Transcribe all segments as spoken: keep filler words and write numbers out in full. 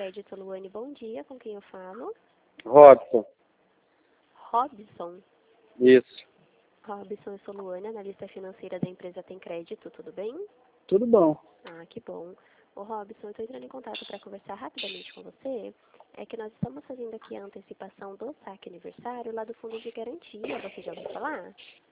Crédito, Luane, bom dia. Com quem eu falo? Robson. Robson. Isso. Robson, eu sou Luane, analista financeira da empresa Tem Crédito, tudo bem? Tudo bom. Ah, que bom. Ô Robson, eu estou entrando em contato para conversar rapidamente com você. É que nós estamos fazendo aqui a antecipação do saque aniversário lá do fundo de garantia. Você já ouviu falar?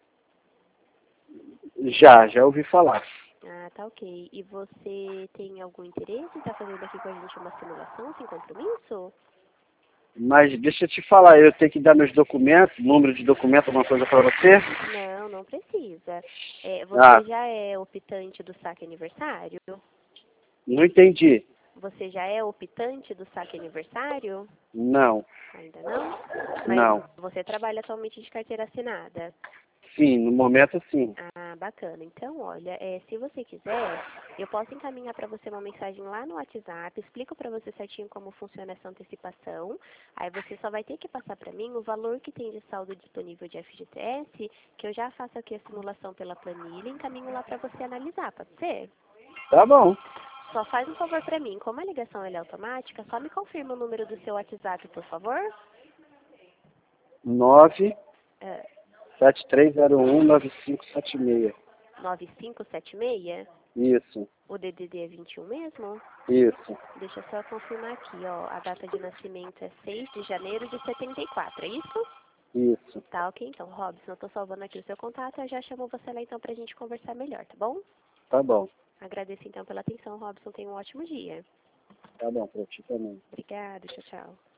Já, já ouvi falar. Ah, tá ok. E você tem algum interesse? Está fazendo aqui com a gente uma simulação sem compromisso? Mas deixa eu te falar, eu tenho que dar meus documentos, número de documento, alguma coisa para você? Não, não precisa. É, Ah, você já é optante do saque aniversário? não entendi. Você já é optante do saque aniversário? Não, Ainda não? Mas não. você trabalha atualmente de carteira assinada? Sim, no momento sim. Ah, bacana. Então, olha, é, se você quiser, eu posso encaminhar para você uma mensagem lá no WhatsApp, explico para você certinho como funciona essa antecipação. Aí você só vai ter que passar para mim o valor que tem de saldo disponível de F G T S, que eu já faço aqui a simulação pela planilha e encaminho lá para você analisar, pode ser? Tá bom. Só faz um favor para mim, como a ligação ela é automática, só me confirma o número do seu WhatsApp, por favor. nove É, sete três zero um nove cinco sete seis. nove cinco sete seis? Isso, O D D D é vinte e um mesmo? isso, Deixa eu só confirmar aqui, ó. A data de nascimento é seis de janeiro de setenta e quatro, é isso? isso. Tá, ok, então, Robson, eu tô salvando aqui o seu contato, eu já chamo você lá então pra gente conversar melhor, tá bom? Tá bom. Agradeço então pela atenção, Robson, tenha um ótimo dia. Tá bom, pra ti também. Obrigada, tchau, tchau.